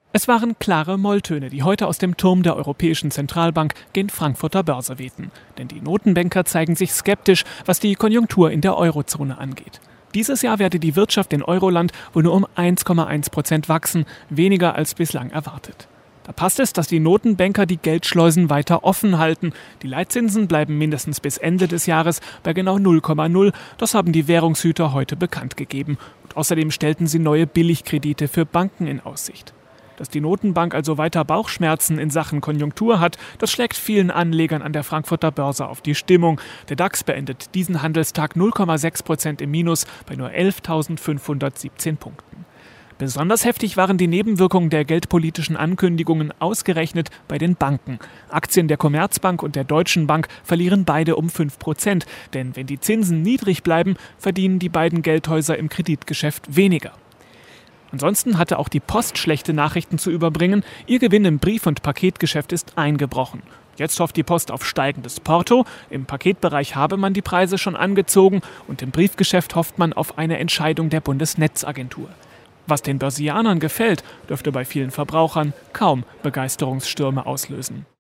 Es waren klare Molltöne, die heute aus dem Turm der Europäischen Zentralbank gen Frankfurter Börse wehten. Denn die Notenbanker zeigen sich skeptisch, was die Konjunktur in der Eurozone angeht. Dieses Jahr werde die Wirtschaft in Euroland wohl nur um 1,1% wachsen, weniger als bislang erwartet. Da passt es, dass die Notenbanker die Geldschleusen weiter offen halten. Die Leitzinsen bleiben mindestens bis Ende des Jahres bei genau 0,0. Das haben die Währungshüter heute bekannt gegeben. Und außerdem stellten sie neue Billigkredite für Banken in Aussicht. Dass die Notenbank also weiter Bauchschmerzen in Sachen Konjunktur hat, das schlägt vielen Anlegern an der Frankfurter Börse auf die Stimmung. Der DAX beendet diesen Handelstag 0,6% im Minus bei nur 11.517 Punkten. Besonders heftig waren die Nebenwirkungen der geldpolitischen Ankündigungen ausgerechnet bei den Banken. Aktien der Commerzbank und der Deutschen Bank verlieren beide um 5%. Denn wenn die Zinsen niedrig bleiben, verdienen die beiden Geldhäuser im Kreditgeschäft weniger. Ansonsten hatte auch die Post schlechte Nachrichten zu überbringen. Ihr Gewinn im Brief- und Paketgeschäft ist eingebrochen. Jetzt hofft die Post auf steigendes Porto. Im Paketbereich habe man die Preise schon angezogen und im Briefgeschäft hofft man auf eine Entscheidung der Bundesnetzagentur. Was den Börsianern gefällt, dürfte bei vielen Verbrauchern kaum Begeisterungsstürme auslösen.